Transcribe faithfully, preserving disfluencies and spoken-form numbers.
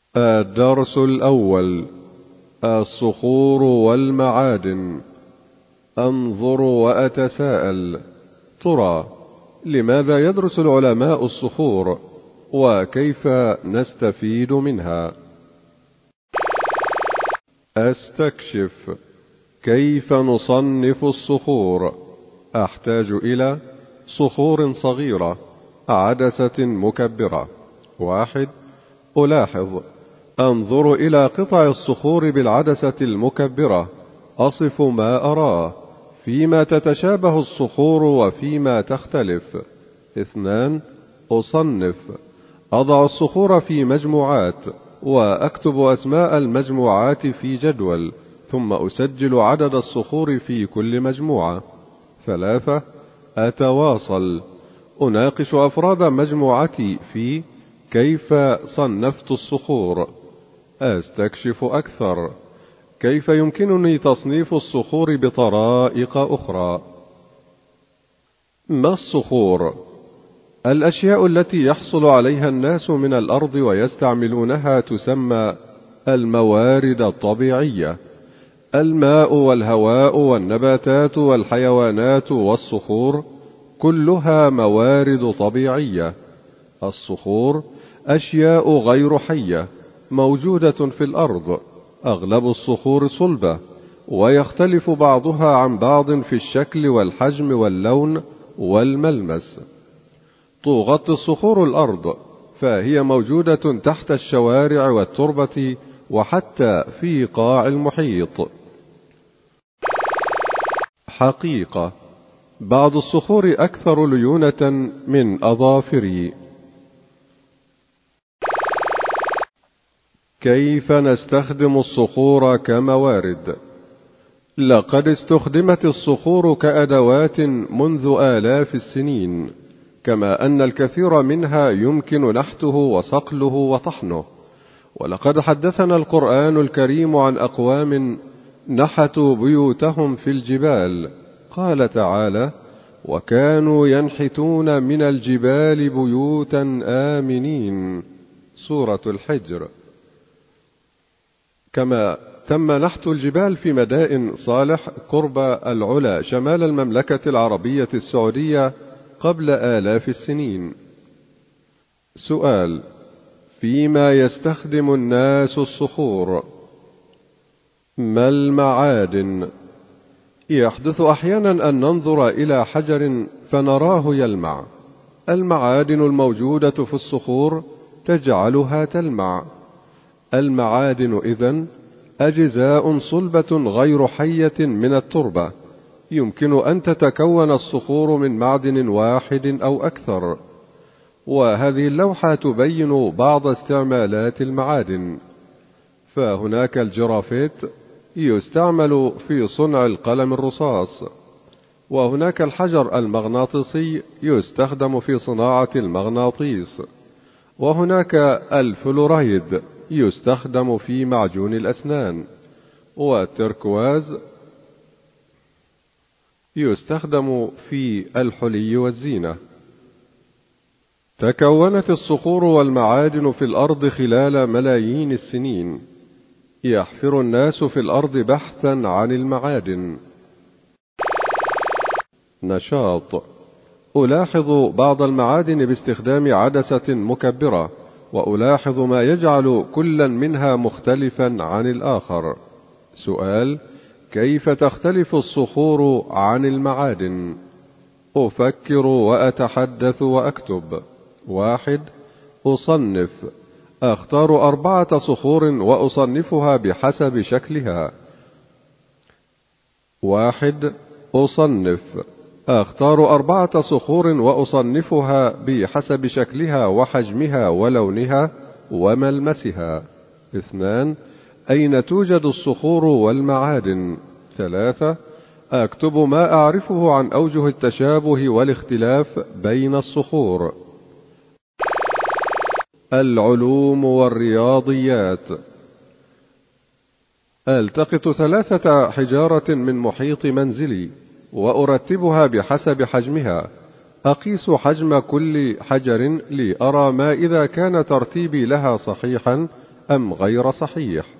الدرس الأول: الصخور والمعادن. أنظر وأتساءل، ترى لماذا يدرس العلماء الصخور؟ وكيف نستفيد منها؟ أستكشف كيف نصنف الصخور. أحتاج إلى صخور صغيرة، عدسة مكبرة. واحد، ألاحظ، أنظر إلى قطع الصخور بالعدسة المكبرة، أصف ما أراه، فيما تتشابه الصخور وفيما تختلف. اثنان، أصنف، أضع الصخور في مجموعات وأكتب أسماء المجموعات في جدول، ثم أسجل عدد الصخور في كل مجموعة. ثلاثة، أتواصل، أناقش أفراد مجموعتي في كيف صنفت الصخور. أستكشف أكثر، كيف يمكنني تصنيف الصخور بطرائق أخرى. ما الصخور؟ الأشياء التي يحصل عليها الناس من الأرض ويستعملونها تسمى الموارد الطبيعية. الماء والهواء والنباتات والحيوانات والصخور كلها موارد طبيعية. الصخور أشياء غير حية موجودة في الأرض. أغلب الصخور صلبة، ويختلف بعضها عن بعض في الشكل والحجم واللون والملمس. تغطي الصخور الأرض، فهي موجودة تحت الشوارع والتربة وحتى في قاع المحيط. حقيقة، بعض الصخور أكثر ليونة من أظافري. كيف نستخدم الصخور كموارد؟ لقد استخدمت الصخور كأدوات منذ آلاف السنين، كما أن الكثير منها يمكن نحته وصقله وطحنه. ولقد حدثنا القرآن الكريم عن أقوام نحتوا بيوتهم في الجبال. قال تعالى: وكانوا ينحتون من الجبال بيوتا آمنين. سورة الحجر. كما تم نحت الجبال في مدائن صالح قرب العلا شمال المملكة العربية السعودية قبل آلاف السنين. سؤال: فيما يستخدم الناس الصخور؟ ما المعادن؟ يحدث أحيانا أن ننظر إلى حجر فنراه يلمع. المعادن الموجودة في الصخور تجعلها تلمع. المعادن إذن أجزاء صلبة غير حية من التربة، يمكن أن تتكون الصخور من معدن واحد أو أكثر. وهذه اللوحة تبين بعض استعمالات المعادن. فهناك الجرافيت يستعمل في صنع القلم الرصاص، وهناك الحجر المغناطيسي يستخدم في صناعة المغناطيس، وهناك الفلورايد يستخدم في معجون الأسنان، والتركواز يستخدم في الحلي والزينة. تكونت الصخور والمعادن في الأرض خلال ملايين السنين. يحفر الناس في الأرض بحثا عن المعادن. نشاط: ألاحظ بعض المعادن باستخدام عدسة مكبرة، وألاحظ ما يجعل كلا منها مختلفا عن الآخر. سؤال: كيف تختلف الصخور عن المعادن؟ أفكر وأتحدث وأكتب. واحد، أصنف، أختار أربعة صخور وأصنفها بحسب شكلها. واحد، أصنف، أختار أربعة صخور وأصنفها بحسب شكلها وحجمها ولونها وملمسها. اثنان، أين توجد الصخور والمعادن؟ ثلاثة، أكتب ما أعرفه عن أوجه التشابه والاختلاف بين الصخور. العلوم والرياضيات. ألتقط ثلاثة حجارة من محيط منزلي وأرتبها بحسب حجمها. أقيس حجم كل حجر لأرى ما إذا كان ترتيبي لها صحيحا أم غير صحيح؟